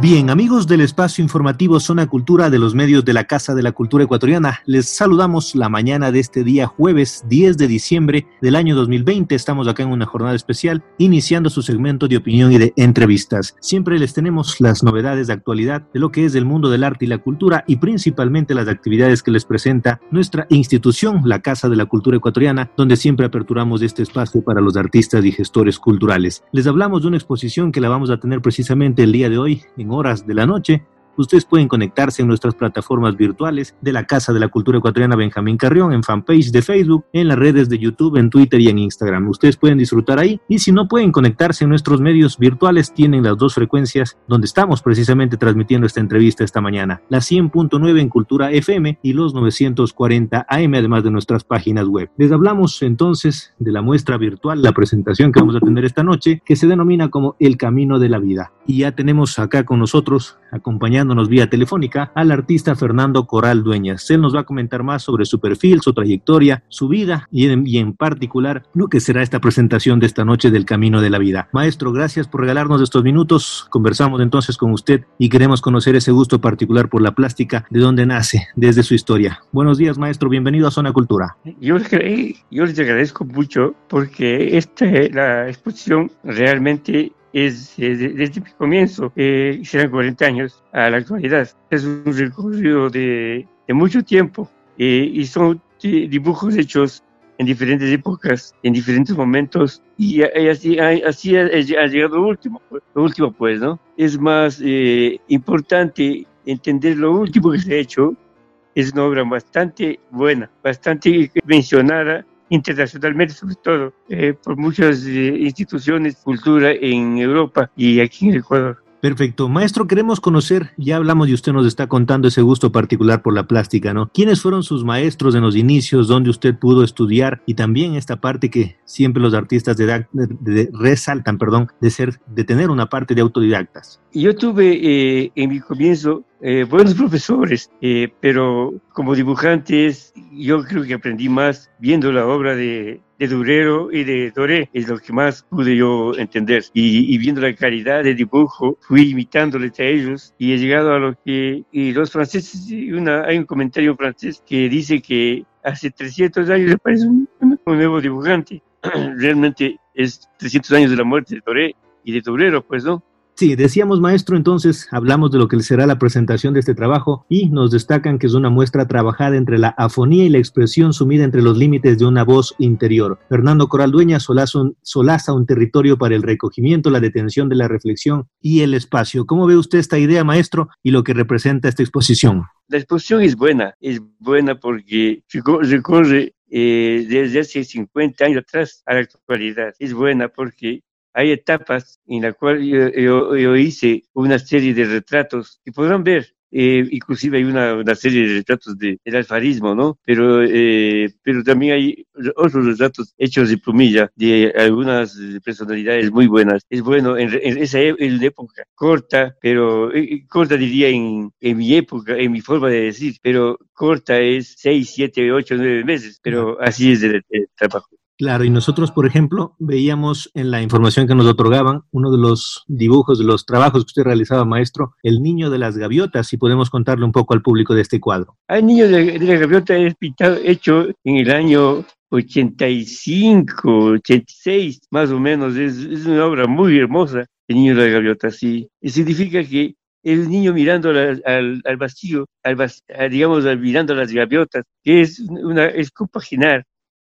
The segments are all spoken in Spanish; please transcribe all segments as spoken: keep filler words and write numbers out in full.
Bien, amigos del espacio informativo Zona Cultura de los medios de la Casa de la Cultura Ecuatoriana, les saludamos la mañana de este día jueves diez de diciembre del año dos mil veinte. Estamos acá en una jornada especial, iniciando su segmento de opinión y de entrevistas. Siempre les tenemos las novedades de actualidad de lo que es el mundo del arte y la cultura y principalmente las actividades que les presenta nuestra institución, la Casa de la Cultura Ecuatoriana, donde siempre aperturamos este espacio para los artistas y gestores culturales. Les hablamos de una exposición que la vamos a tener precisamente el día de hoy, en horas de la noche. Ustedes pueden conectarse en nuestras plataformas virtuales de la Casa de la Cultura Ecuatoriana Benjamín Carrión, en fanpage de Facebook, en las redes de YouTube, en Twitter y en Instagram. Ustedes pueden disfrutar ahí, y si no pueden conectarse en nuestros medios virtuales, tienen las dos frecuencias donde estamos precisamente transmitiendo esta entrevista esta mañana, la cien punto nueve en Cultura F M y los novecientos cuarenta A M, además de nuestras páginas web. Les hablamos entonces de la muestra virtual, la presentación que vamos a tener esta noche, que se denomina como El Camino de la Vida. Y ya tenemos acá con nosotros, acompañándonos vía telefónica, al artista Fernando Coral Dueñas. Él nos va a comentar más sobre su perfil, su trayectoria, su vida y en, y en particular lo que será esta presentación de esta noche del Camino de la Vida. Maestro, gracias por regalarnos estos minutos. Conversamos entonces con usted y queremos conocer ese gusto particular por la plástica, de dónde nace, desde su historia. Buenos días, maestro, bienvenido a Zona Cultura. Yo, yo les agradezco mucho porque esta, la exposición realmente es desde, desde mi comienzo, eh, serán cuarenta años a la actualidad. Es un recorrido de, de mucho tiempo eh, y son dibujos hechos en diferentes épocas, en diferentes momentos, y, y así, así ha, ha llegado lo último, lo último pues, ¿no? Es más eh, importante entender lo último que se ha hecho. Es una obra bastante buena, bastante mencionada internacionalmente, sobre todo eh, por muchas eh, instituciones de cultura en Europa y aquí en Ecuador. Perfecto. Maestro, queremos conocer, ya hablamos y usted nos está contando ese gusto particular por la plástica, ¿no? ¿Quiénes fueron sus maestros en los inicios, donde usted pudo estudiar? Y también esta parte que siempre los artistas de, de, de, resaltan, perdón, de ser, de tener una parte de autodidactas. Yo tuve eh, en mi comienzo eh, buenos profesores, eh, pero como dibujantes yo creo que aprendí más viendo la obra de, de Durero y de Doré, es lo que más pude yo entender. Y, y viendo la calidad de dibujo, fui imitándoles a ellos y he llegado a lo que y los franceses, una, hay un comentario francés que dice que hace trescientos años aparece un, un nuevo dibujante. Realmente es trescientos años de la muerte de Doré y de Durero, pues, ¿no? Sí, decíamos, maestro, entonces hablamos de lo que será la presentación de este trabajo y nos destacan que es una muestra trabajada entre la afonía y la expresión sumida entre los límites de una voz interior. Fernando Coral Dueñas solaza un, solaza un territorio para el recogimiento, la detención de la reflexión y el espacio. ¿Cómo ve usted esta idea, maestro, y lo que representa esta exposición? La exposición es buena, es buena porque recorre eh, desde hace cincuenta años atrás a la actualidad. Es buena porque hay etapas en las cuales yo, yo, yo hice una serie de retratos que podrán ver. Eh, inclusive hay una, una serie de retratos de, del alfarismo, ¿no? Pero, eh, pero también hay otros retratos hechos de plumilla de algunas personalidades muy buenas. Es bueno en, en esa en época corta, pero eh, corta diría en, en mi época, en mi forma de decir, pero corta es seis, siete, ocho, nueve meses, pero así es el, el trabajo. Claro, y nosotros, por ejemplo, veíamos en la información que nos otorgaban uno de los dibujos, de los trabajos que usted realizaba, maestro, El Niño de las Gaviotas, si podemos contarle un poco al público de este cuadro. El Niño de, de la Gaviota es pintado, hecho en el año ochenta y cinco, ochenta y seis, más o menos. Es, es una obra muy hermosa, El Niño de la Gaviota, sí. Y significa que el niño mirando al, al, al vacío, al, a, digamos, mirando a las gaviotas, que es, una, es compaginar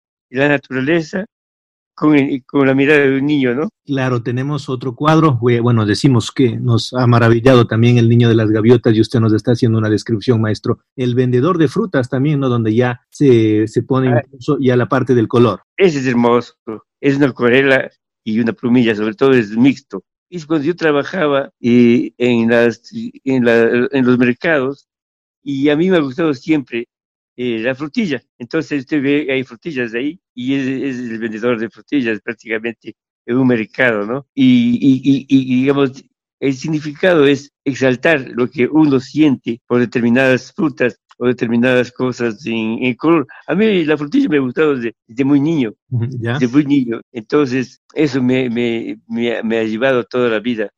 la naturaleza con, el, con la mirada de un niño, ¿no? Claro, tenemos otro cuadro, bueno, decimos que nos ha maravillado también El Niño de las Gaviotas y usted nos está haciendo una descripción, maestro. El Vendedor de Frutas también, ¿no? Donde ya se, se pone ah, incluso ya la parte del color. Ese es hermoso, es una acuarela y una plumilla, sobre todo es mixto. Es cuando yo trabajaba eh, en, las, en, la, en los mercados y a mí me ha gustado siempre Eh, la frutilla. Entonces usted ve, hay frutillas ahí y es, es el vendedor de frutillas prácticamente en un mercado, ¿no? Y, y, y, y digamos, el significado es exaltar lo que uno siente por determinadas frutas o determinadas cosas en, en color. A mí la frutilla me ha gustado desde, desde muy niño, ¿Ya? desde muy niño. Entonces, eso me, me, me, me ha llevado toda la vida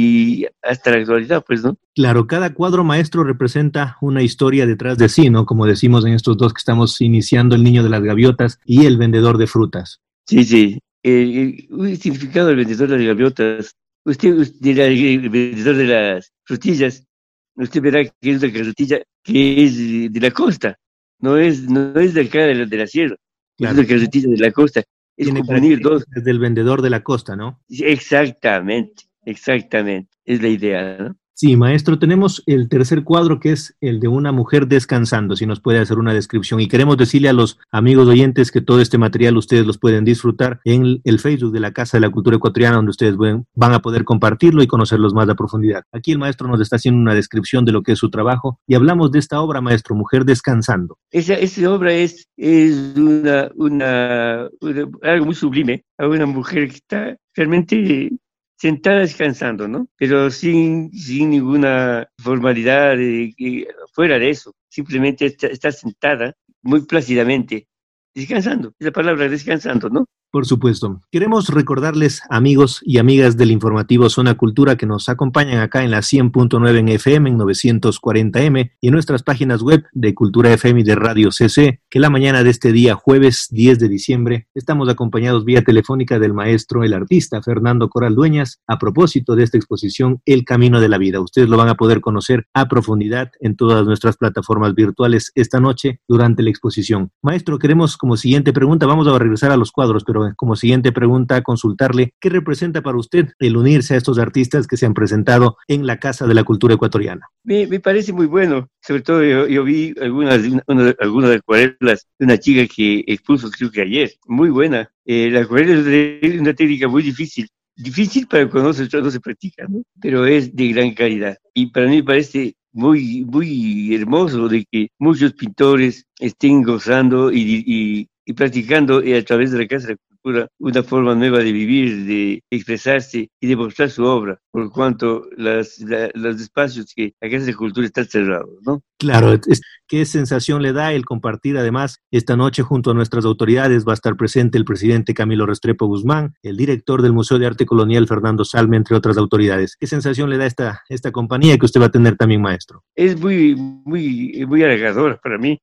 y hasta la actualidad, pues, ¿no? Claro, cada cuadro maestro representa una historia detrás de sí, ¿no? Como decimos en estos dos que estamos iniciando, El niño de las gaviotas y El vendedor de frutas. Sí, sí. El, el significado del vendedor de las gaviotas. Usted, usted dirá, el vendedor de las frutillas, usted verá que es una carretilla que es de la costa, no es, no es de acá de la, de la sierra, es Claro, una carretilla de la costa. Es tiene como unir dos. características del vendedor de la costa, ¿no? Exactamente, exactamente. Es la idea, ¿no? Sí, maestro, tenemos el tercer cuadro que es el de una mujer descansando, si nos puede hacer una descripción. Y queremos decirle a los amigos oyentes que todo este material ustedes los pueden disfrutar en el Facebook de la Casa de la Cultura Ecuatoriana, donde ustedes van a poder compartirlo y conocerlos más a profundidad. Aquí el maestro nos está haciendo una descripción de lo que es su trabajo y hablamos de esta obra, maestro, Mujer Descansando. Esa, esa obra es, es una, una, una- algo muy sublime, a una mujer que está realmente sentada descansando, ¿no? Pero sin, sin ninguna formalidad eh, eh, fuera de eso. Simplemente está, está sentada muy plácidamente, descansando. Es la palabra descansando, ¿no? Por supuesto. Queremos recordarles, amigos y amigas del informativo Zona Cultura, que nos acompañan acá en la cien punto nueve en F M, en novecientos cuarenta M, y en nuestras páginas web de Cultura F M y de Radio C C, que la mañana de este día, jueves diez de diciembre, estamos acompañados vía telefónica del maestro, el artista Fernando Coral Dueñas, a propósito de esta exposición El Camino de la Vida. Ustedes lo van a poder conocer a profundidad en todas nuestras plataformas virtuales esta noche durante la exposición. Maestro, queremos como siguiente pregunta, vamos a regresar a los cuadros, pero como siguiente pregunta, consultarle qué representa para usted el unirse a estos artistas que se han presentado en la Casa de la Cultura Ecuatoriana. Me, me parece muy bueno. Sobre todo yo, yo vi algunas, una, algunas acuarelas de una chica que expuso creo que ayer. Muy buena. Eh, la acuarela es una técnica muy difícil. Difícil para cuando no se, no se practica, ¿no? Pero es de gran calidad. Y para mí me parece muy, muy hermoso de que muchos pintores estén gozando y, y, y practicando a través de la Casa de la Cultura una forma nueva de vivir, de expresarse y de mostrar su obra, por cuanto las, la, los espacios que la Casa de Cultura están cerrados, ¿no? Claro, es, qué sensación le da el compartir además esta noche junto a nuestras autoridades. Va a estar presente el presidente Camilo Restrepo Guzmán, el director del Museo de Arte Colonial Fernando Salme, entre otras autoridades. ¿Qué sensación le da esta, esta compañía que usted va a tener también, maestro? Es muy, muy, muy halagador para mí.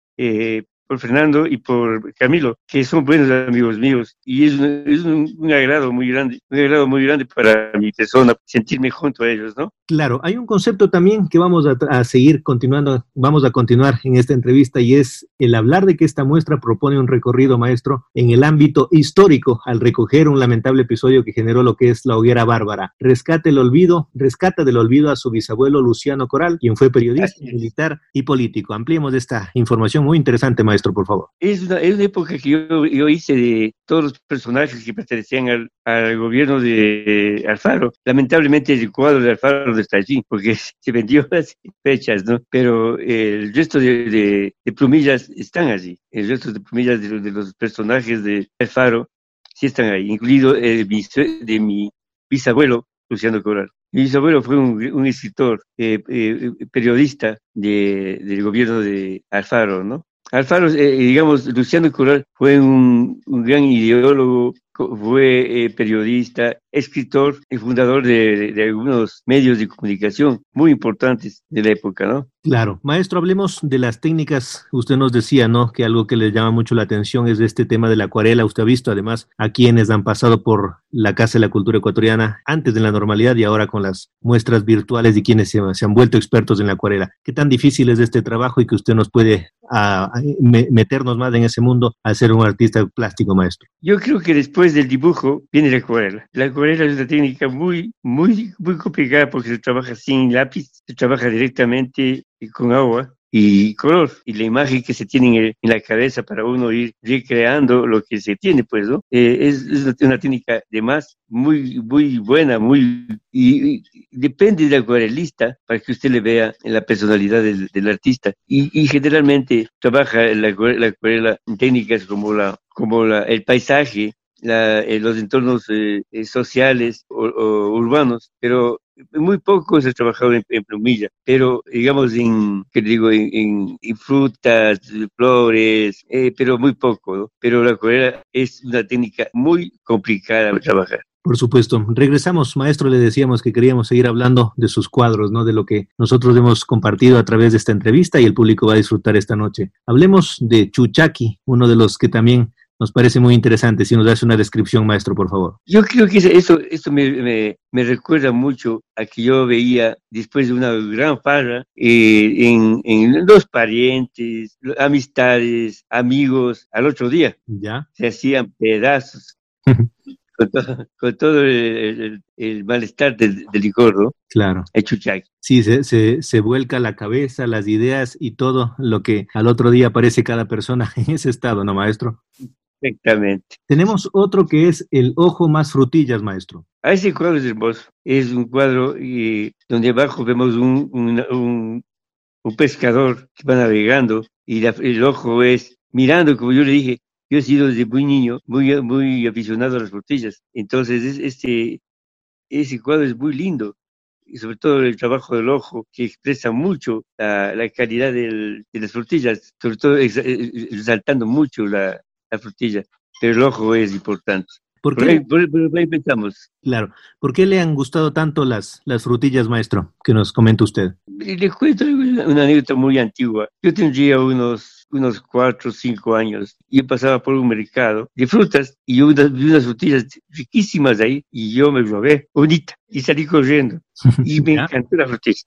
Eh, por Fernando y por Camilo, que son buenos amigos míos, y es, un, es un, un agrado muy grande, un agrado muy grande para mi persona, sentirme junto a ellos, ¿no? Claro, hay un concepto también que vamos a, a seguir continuando, vamos a continuar en esta entrevista, y es el hablar de que esta muestra propone un recorrido, maestro, en el ámbito histórico, al recoger un lamentable episodio que generó lo que es la hoguera bárbara. Rescate el olvido, rescata del olvido a su bisabuelo Luciano Coral, quien fue periodista, militar y político. Ampliemos esta información muy interesante, maestro, por favor. Es una, es una época que yo, yo hice de todos los personajes que pertenecían al, al gobierno de Alfaro. Lamentablemente el cuadro de Alfaro no está allí, porque se vendió las fechas, ¿no? Pero el resto de, de, de plumillas están allí. El resto de plumillas de, de los personajes de Alfaro sí están ahí, incluido el de mi bisabuelo, Luciano Coral. Mi bisabuelo fue un, un escritor, eh, eh, periodista de, del gobierno de Alfaro, ¿no? Alfaro, eh, digamos, Luciano Coral fue un, un gran ideólogo, fue eh, periodista, escritor y fundador de, de, de algunos medios de comunicación muy importantes de la época, ¿no? Claro. Maestro, hablemos de las técnicas. Usted nos decía, ¿no?, que algo que le llama mucho la atención es de este tema de la acuarela. Usted ha visto además a quienes han pasado por la Casa de la Cultura Ecuatoriana antes de la normalidad y ahora con las muestras virtuales y quienes se, se han vuelto expertos en la acuarela. ¿Qué tan difícil es este trabajo y que usted nos puede a, a, me, meternos más en ese mundo al ser un artista plástico, maestro? Yo creo que después del dibujo viene la acuarela. La acuarela es una técnica muy, muy, muy complicada porque se trabaja sin lápiz, se trabaja directamente con agua y color, y la imagen que se tiene en la cabeza para uno ir recreando lo que se tiene, pues, ¿no? Eh, es, es una técnica de más muy, muy buena, muy, y, y depende del acuarelista para que usted le vea en la personalidad del, del artista, y, y generalmente trabaja la, la acuarela en técnicas como la, como la, el paisaje, La, eh, los entornos eh, eh, sociales o, o urbanos, pero muy pocos he trabajado en, en plumilla, pero digamos en, que digo, en, en, en frutas, flores, eh, pero muy poco, ¿no? Pero la acuarela es una técnica muy complicada de trabajar. Por supuesto. Regresamos, maestro, le decíamos que queríamos seguir hablando de sus cuadros, ¿no? De lo que nosotros hemos compartido a través de esta entrevista y el público va a disfrutar esta noche. Hablemos de Chuchaqui, uno de los que también nos parece muy interesante. Si nos das una descripción, maestro, por favor. Yo creo que eso, eso me, me, me recuerda mucho a que yo veía después de una gran farra eh, en, en los parientes, amistades, amigos, al otro día. ¿Ya? Se hacían pedazos. Con todo, con todo el, el, el malestar del, del licor, ¿no? Claro. El Chuchaqui. Sí, se, se, se vuelca la cabeza, las ideas y todo lo que al otro día aparece cada persona en ese estado, ¿no, maestro? Exactamente. Tenemos otro que es El ojo más frutillas, maestro. Ah, ese cuadro es hermoso. Es un cuadro eh, donde abajo vemos un, un, un, un pescador que va navegando y la, el ojo es mirando, como yo le dije. Yo he sido desde muy niño, muy, muy aficionado a las frutillas. Entonces, este, ese cuadro es muy lindo. Y sobre todo el trabajo del ojo, que expresa mucho la, la calidad del, de las frutillas, sobre todo resaltando mucho la, la frutilla. Pero el ojo es importante. ¿Por qué? Por ahí, por, por ahí pensamos. Claro. ¿Por qué le han gustado tanto las, las frutillas, maestro? Que nos comenta usted. Le cuento una anécdota muy antigua. Yo tendría unos, unos cuatro o cinco años y yo pasaba por un mercado de frutas y yo unas, vi unas frutillas riquísimas ahí y yo me robé bonita y salí corriendo y me encantó la frutilla.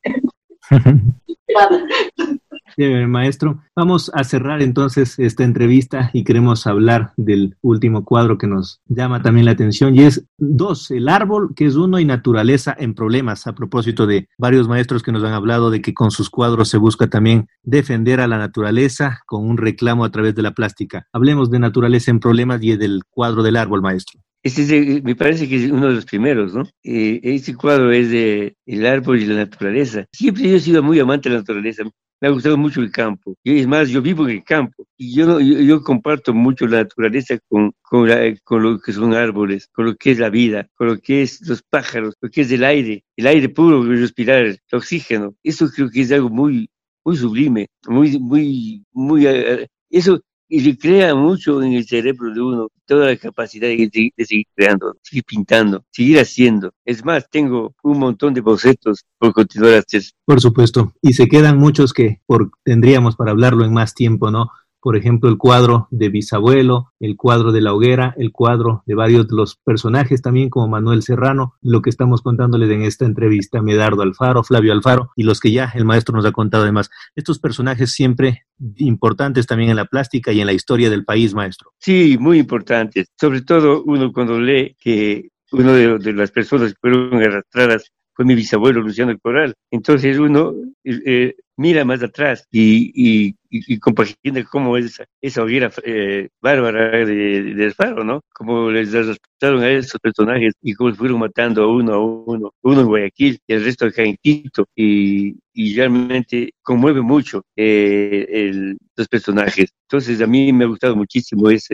Eh, maestro, vamos a cerrar entonces esta entrevista y queremos hablar del último cuadro que nos llama también la atención y es dos, el árbol que es uno y naturaleza en problemas, a propósito de varios maestros que nos han hablado de que con sus cuadros se busca también defender a la naturaleza con un reclamo a través de la plástica. Hablemos de naturaleza en problemas y del cuadro del árbol, maestro. Este es, me parece que es uno de los primeros, ¿no? Eh, este cuadro es de el árbol y la naturaleza. Siempre yo he sido muy amante de la naturaleza. Me ha gustado mucho el campo. Y es más, yo vivo en el campo. Y yo, no, yo, yo comparto mucho la naturaleza con, con, la, con lo que son árboles, con lo que es la vida, con lo que es los pájaros, lo que es el aire, el aire puro, respirar, el oxígeno. Eso creo que es algo muy, muy sublime, muy, muy, muy... Uh, eso... y le crea mucho en el cerebro de uno toda la capacidad de, de, de seguir creando, seguir pintando, seguir haciendo. Es más, tengo un montón de bocetos por continuar haciendo. Por supuesto, y se quedan muchos que por, tendríamos para hablarlo en más tiempo, ¿no? Por ejemplo, el cuadro de Bisabuelo, el cuadro de La Hoguera, el cuadro de varios de los personajes también como Manuel Serrano, lo que estamos contándoles en esta entrevista, Medardo Alfaro, Flavio Alfaro y los que ya el maestro nos ha contado además. Estos personajes siempre importantes también en la plástica y en la historia del país, maestro. Sí, muy importantes. Sobre todo uno cuando lee que uno de, de las personas que fueron arrastradas fue mi bisabuelo Luciano el Corral. Entonces uno eh, mira más atrás y, y, y, y compagina cómo es esa, esa hoguera eh, bárbara de, de Alfaro, ¿no? Cómo les arrastraron a esos personajes y cómo fueron matando a uno a uno, uno en Guayaquil y el resto acá en Quito. Y, y realmente conmueve mucho eh, el, los personajes. Entonces a mí me ha gustado muchísimo ese,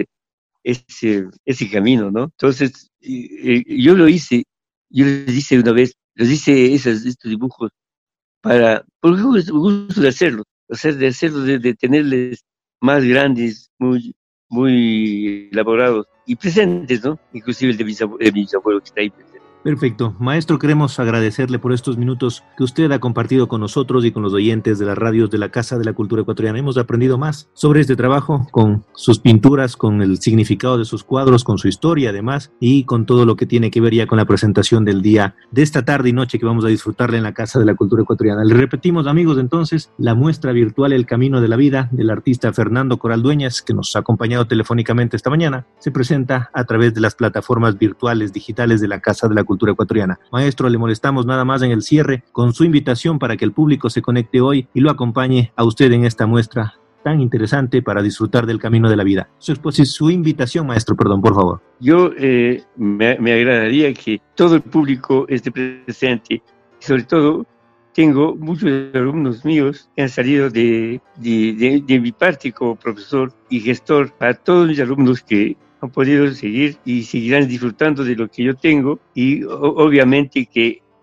ese, ese camino, ¿no? Entonces eh, yo lo hice, yo les hice una vez, les hice esos, estos dibujos para, por el gusto de hacerlo, o sea, de hacerlo, de, de tenerles más grandes, muy, muy elaborados y presentes, ¿no? Inclusive el de mis abuelos, mis abuelos que está ahí presente. Perfecto. Maestro, queremos agradecerle por estos minutos que usted ha compartido con nosotros y con los oyentes de las radios de la Casa de la Cultura Ecuatoriana. Hemos aprendido más sobre este trabajo, con sus pinturas, con el significado de sus cuadros, con su historia además, y con todo lo que tiene que ver ya con la presentación del día de esta tarde y noche que vamos a disfrutarle en la Casa de la Cultura Ecuatoriana. Le repetimos, amigos, entonces, la muestra virtual El Camino de la Vida del artista Fernando Coral Dueñas, que nos ha acompañado telefónicamente esta mañana, se presenta a través de las plataformas virtuales digitales de la Casa de la Cultura Ecuatoriana. Maestro, le molestamos nada más en el cierre con su invitación para que el público se conecte hoy y lo acompañe a usted en esta muestra tan interesante para disfrutar del camino de la vida. Su, su invitación, maestro, perdón, por favor. Yo eh, me, me agradaría que todo el público esté presente, sobre todo tengo muchos alumnos míos que han salido de, de, de, de mi parte como profesor y gestor, para todos mis alumnos que han podido seguir y seguirán disfrutando de lo que yo tengo y o, obviamente que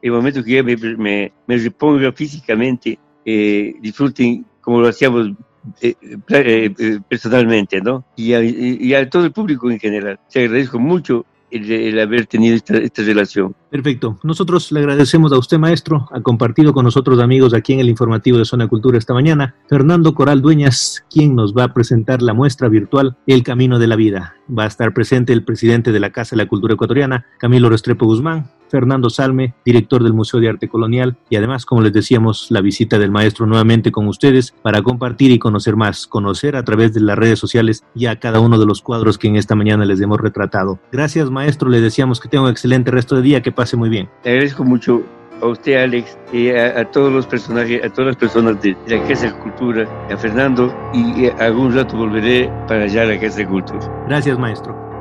el momento que ya me, me, me reponga físicamente, eh, disfruten como lo hacíamos eh, eh, eh, personalmente, ¿no? Y a, y a todo el público en general. Te agradezco mucho el, el haber tenido esta, esta relación. Perfecto. Nosotros le agradecemos a usted, maestro. Ha compartido con nosotros, amigos, aquí en el informativo de Zona Cultura esta mañana, Fernando Coral Dueñas, quien nos va a presentar la muestra virtual El Camino de la Vida. Va a estar presente el presidente de la Casa de la Cultura Ecuatoriana, Camilo Restrepo Guzmán, Fernando Salme, director del Museo de Arte Colonial, y además, como les decíamos, la visita del maestro nuevamente con ustedes para compartir y conocer más, conocer a través de las redes sociales ya cada uno de los cuadros que en esta mañana les hemos retratado. Gracias, maestro, le deseamos que tenga un excelente resto de día, que pase muy bien. Te agradezco mucho a usted, Alex, y a, a todos los personajes, a todas las personas de la Casa de Cultura, a Fernando, y, y algún rato volveré para allá a la Casa de Cultura. Gracias, maestro.